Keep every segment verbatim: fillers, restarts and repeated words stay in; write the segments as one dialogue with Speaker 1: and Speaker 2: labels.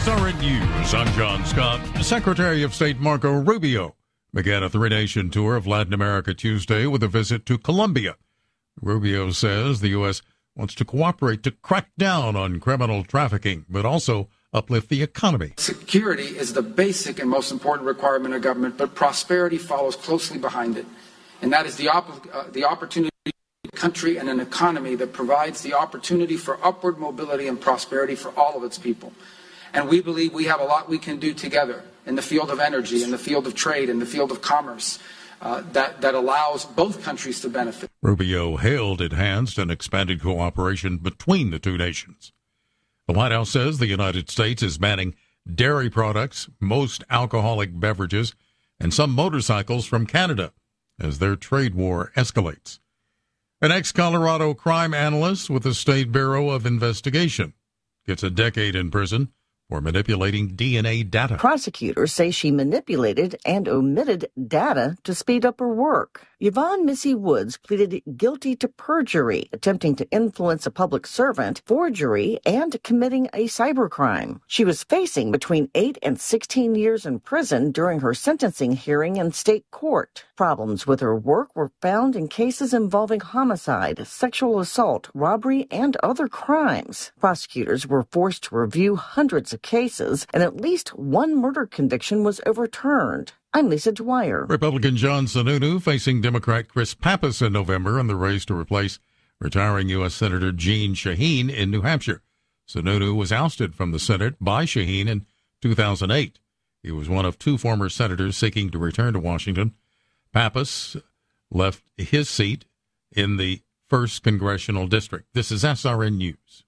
Speaker 1: S R N News, I'm John Scott. Secretary of State Marco Rubio began a three-nation tour of Latin America Tuesday with a visit to Colombia. Rubio says the U S wants to cooperate to crack down on criminal trafficking, but also uplift the economy.
Speaker 2: Security is the basic and most important requirement of government, but prosperity follows closely behind it. And that is the, op- uh, the opportunity for a country and an economy that provides the opportunity for upward mobility and prosperity for all of its people. And we believe we have a lot we can do together in the field of energy, in the field of trade, in the field of commerce, uh, that, that allows both countries to benefit.
Speaker 1: Rubio hailed enhanced and expanded cooperation between the two nations. The White House says the United States is banning dairy products, most alcoholic beverages, and some motorcycles from Canada as their trade war escalates. An ex-Colorado crime analyst with the State Bureau of Investigation gets a decade in prison for manipulating D N A data.
Speaker 3: Prosecutors say she manipulated and omitted data to speed up her work. Yvonne Missy Woods pleaded guilty to perjury, attempting to influence a public servant, forgery, and committing a cybercrime. She was facing between eight and sixteen years in prison during her sentencing hearing in state court. Problems with her work were found in cases involving homicide, sexual assault, robbery, and other crimes. Prosecutors were forced to review hundreds of cases, and at least one murder conviction was overturned. I'm Lisa Dwyer.
Speaker 1: Republican John Sununu facing Democrat Chris Pappas in November in the race to replace retiring U S. Senator Jeanne Shaheen in New Hampshire. Sununu was ousted from the Senate by Shaheen in two thousand eight. He was one of two former senators seeking to return to Washington. Pappas left his seat in the first Congressional District. This is S R N News.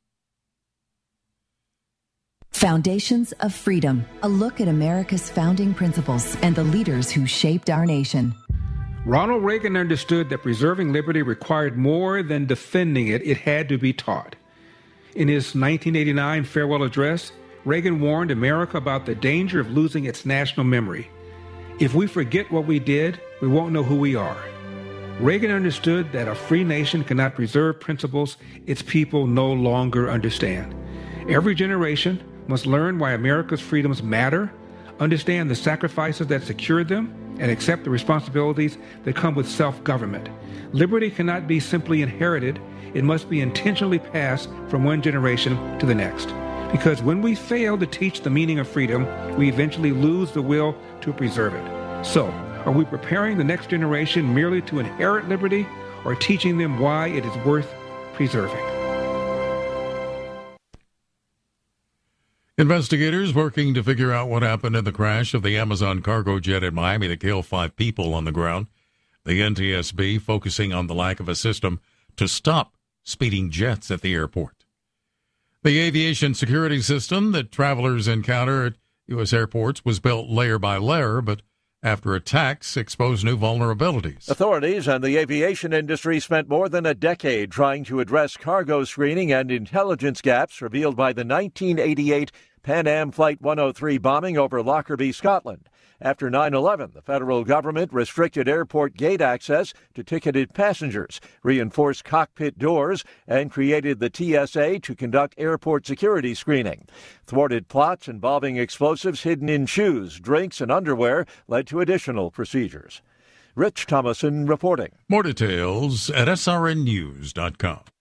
Speaker 4: Foundations of Freedom, a look at America's founding principles and the leaders who shaped our nation.
Speaker 5: Ronald Reagan understood that preserving liberty required more than defending it, it had to be taught. In his nineteen eighty-nine farewell address, Reagan warned America about the danger of losing its national memory. If we forget what we did, we won't know who we are. Reagan understood that a free nation cannot preserve principles its people no longer understand. Every generation must learn why America's freedoms matter, understand the sacrifices that secured them, and accept the responsibilities that come with self-government. Liberty cannot be simply inherited. It must be intentionally passed from one generation to the next. Because when we fail to teach the meaning of freedom, we eventually lose the will to preserve it. So, are we preparing the next generation merely to inherit liberty, or teaching them why it is worth preserving?
Speaker 1: Investigators working to figure out what happened in the crash of the Amazon cargo jet in Miami that killed five people on the ground. The N T S B focusing on the lack of a system to stop speeding jets at the airport. The aviation security system that travelers encounter at U S airports was built layer by layer, but after attacks exposed new vulnerabilities.
Speaker 6: Authorities and the aviation industry spent more than a decade trying to address cargo screening and intelligence gaps revealed by the nineteen eighty-eight Pan Am Flight one oh three bombing over Lockerbie, Scotland. After nine eleven, the federal government restricted airport gate access to ticketed passengers, reinforced cockpit doors, and created the T S A to conduct airport security screening. Thwarted plots involving explosives hidden in shoes, drinks, and underwear led to additional procedures. Rich Thomason reporting.
Speaker 1: More details at S R N news dot com.